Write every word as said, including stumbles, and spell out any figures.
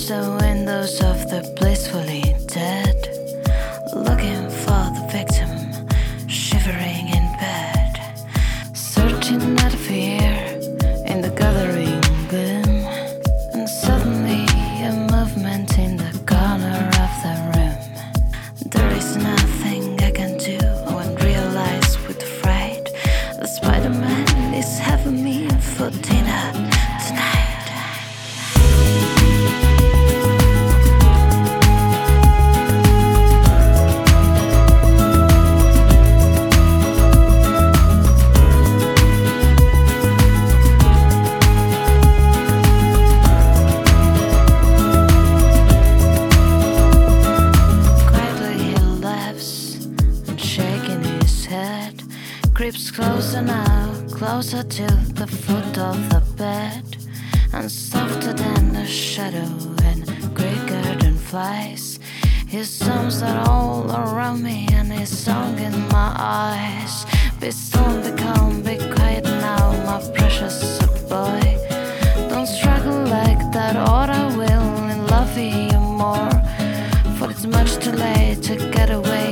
past the windows of the blissfully dead, looking for the victim, shivering in bed, searching at fear in the gathering gloom. And suddenly a movement in the corner of the room. There is nothing I can do when realized with fright the Spider-Man is having me for dinner tonight. Creeps closer now, closer to the foot of the bed, and softer than the shadow and quicker than flies. His songs are all around me and his song in my eyes. Be still and be calm, be quiet now, my precious boy. Don't struggle like that or I will love you more, for it's much too late to get away.